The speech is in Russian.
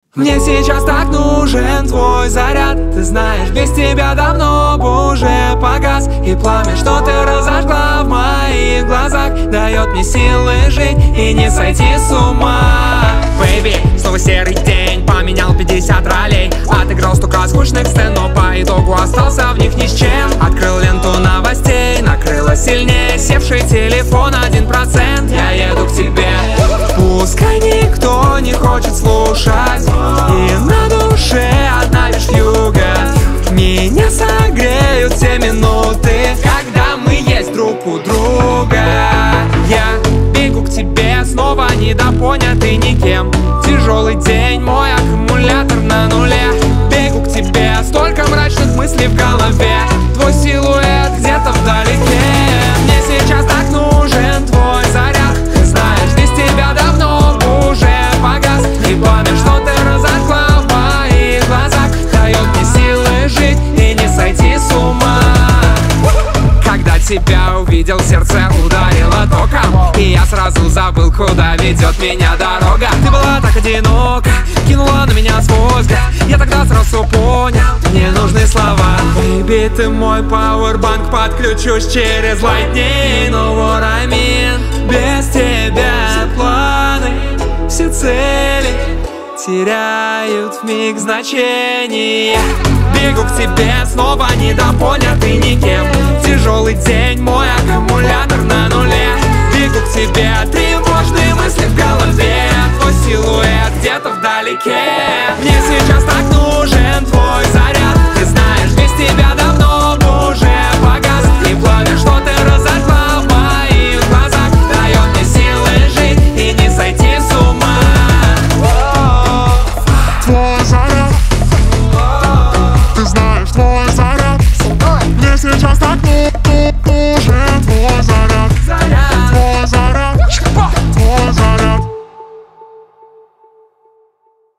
Мне сейчас так нужен твой заряд. Ты знаешь, без тебя давно бы уже погас. И пламя, что ты разожгла в моих глазах, дает мне силы жить и не сойти с ума. Бэйби, снова серый день, поменял 50 ролей. Отыграл столько скучных сцен, но по итогу остался в них ни с чем. Открыл ленту новостей, накрыло сильнее севший телефон 1%. Я еду к тебе, пускай никто не хочет слушать, и на душе одна лишь вьюга. Меня согреют те минуты, когда мы есть друг у друга. Я бегу к тебе, снова недопонятый никем. Тяжелый день, мой аккумулятор на нуле. Бегу к тебе, столько мрачных мыслей в голове. Твой силуэт где-то вдалеке. Мне сейчас так нужен твой заряд. Ты знаешь, без тебя давно уже погас. И пламя, что ты разожгла в моих глазах, дает мне силы жить и не сойти с ума. Когда тебя увидел, сердце ударило током, и я сразу забыл, куда ведет меня дорога. Ты была так одинока, кинула на меня свой взгляд. Я тогда сразу понял, мне нужны слова. Baby, ты мой пауэрбанк, подключусь через Lightning. No what I mean, без тебя все планы, все цели теряют вмиг значение. Бегу к тебе, снова недопонятый никем. Тяжелый день, мой аккумулятор на нуле. Бегу к тебе, тревожные мысли в голове. Твой силуэт где-то вдалеке. Мне сейчас так нужен твой